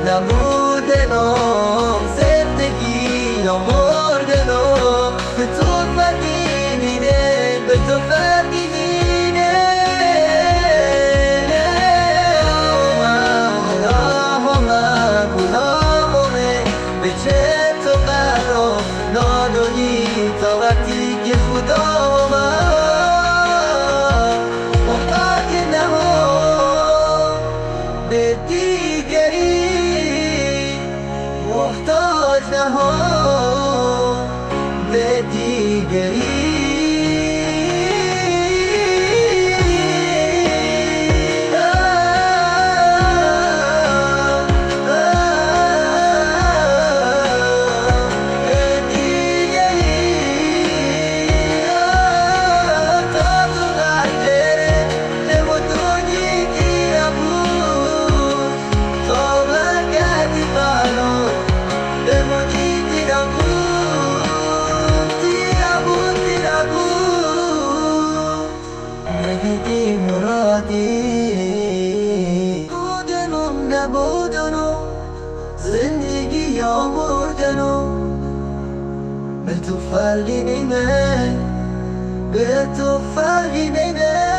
نبودنم زندگی آوردنم به تو فهمیده به تو فهمیده گناهمه به چه تو قرار نادونی تا وقتی که خدا محتاج نها به دیگری محتاج نها به دیگری بودنم نبودنم زندگی آوردنم به تو فرقی نیمه به تو فرقی نیمه